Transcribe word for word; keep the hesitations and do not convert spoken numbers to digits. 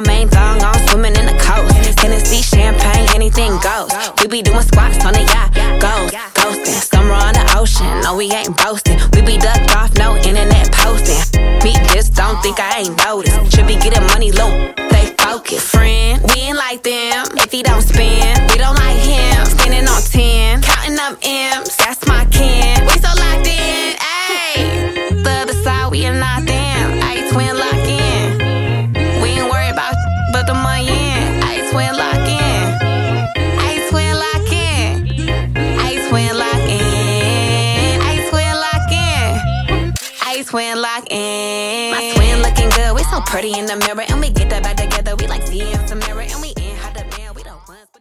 Balmain thong on, swimming in the coast. Tennessee champagne, anything goes. We be doing squats on the yacht, goes, ghosting. Summer on the ocean, no we ain't boasting. We be ducked off, no internet posting. Me just don't think I ain't noticed. Should be getting money low, stay focused. Friend, we ain't like them. If he don't spend, we don't like him. Standing on ten, counting up M's, that's my kin. We so locked in, ayy. The other side, we are not them. Ayy, twin lock in. We ain't worried about but the money in. Ayy, twin lock in. Ayy, twin lock in. Ayy, twin lock in. Ayy, twin lock in. Ayy, twin lock in. My twin looking good, we so pretty in the mirror. And we get that back together, we like seeing some mirror. And we